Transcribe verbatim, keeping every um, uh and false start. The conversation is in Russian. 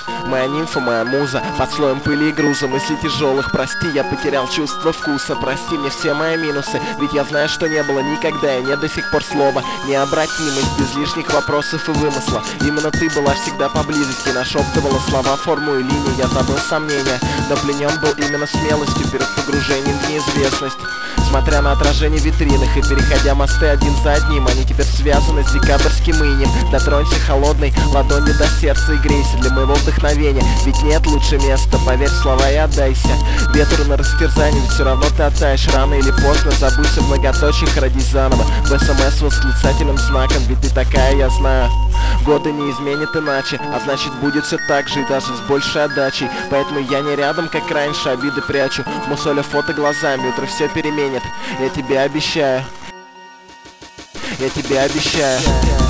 Моя нимфа, моя муза, под слоем пыли и груза мыслей тяжелых. Прости, я потерял чувство вкуса. Прости мне все мои минусы, ведь я знаю, что не было никогда. И нет до сих пор слова необратимость, без лишних вопросов и вымысла. Именно ты была всегда поблизости, нашептывала слова, форму и линии. Я забыл сомнения, но пленен был именно смелостью перед погружением в неизвестность. Смотря на отражение в витринах и переходя мосты один за одним, они теперь связаны с декабрьским инем. Дотронься холодной ладонью до сердца и грейся для моего вдохновения, ведь нет лучше места, поверь в слова и отдайся ветру на растерзание, ведь все равно ты оттаешь. Рано или поздно забудься в многоточиях, родись заново в СМС с восклицательным знаком, ведь ты такая, я знаю. Годы не изменят иначе, а значит будет все так же и даже с большей отдачей. Поэтому я не рядом, как раньше, обиды прячу, мусоля фото глазами, утро все переменит. Я тебе обещаю, я тебе обещаю.